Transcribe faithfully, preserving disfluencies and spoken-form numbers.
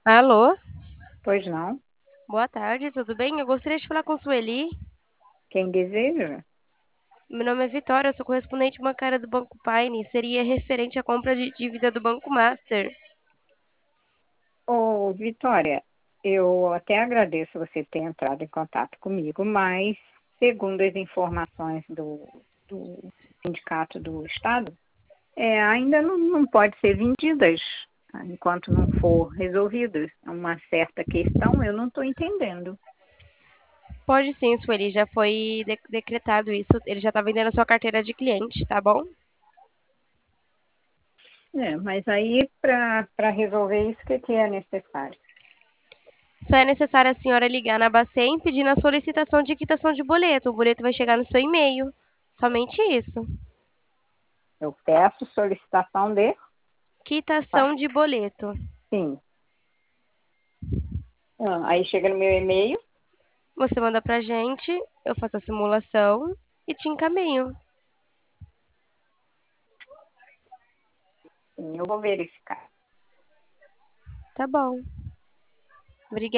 Alô, Pois não? boa tarde, tudo bem? Eu gostaria de falar com Sueli. Quem deseja? Meu nome é Vitória, eu sou correspondente bancária do Banco Paine. Seria referente à compra de dívida do Banco Master. Ô, Vitória, eu até agradeço você ter entrado em contato comigo, mas, segundo as informações do, do Sindicato do Estado, é, ainda não, não pode ser vendidas enquanto não for resolvida uma certa questão, eu não estou entendendo. Pode sim, Sueli, já foi de- decretado isso. Ele já está vendendo a sua carteira de cliente, tá bom? É, mas aí, para resolver isso, o que, que é necessário? Só é necessário a senhora ligar na Bacen pedindo a solicitação de quitação de boleto. O boleto vai chegar no seu e-mail. Somente isso. Eu peço solicitação de... Quitação de boleto. Sim. Ah, aí chega no meu e-mail. Você manda pra gente, eu faço a simulação e te encaminho. Sim, eu vou verificar. Tá bom. Obrigada.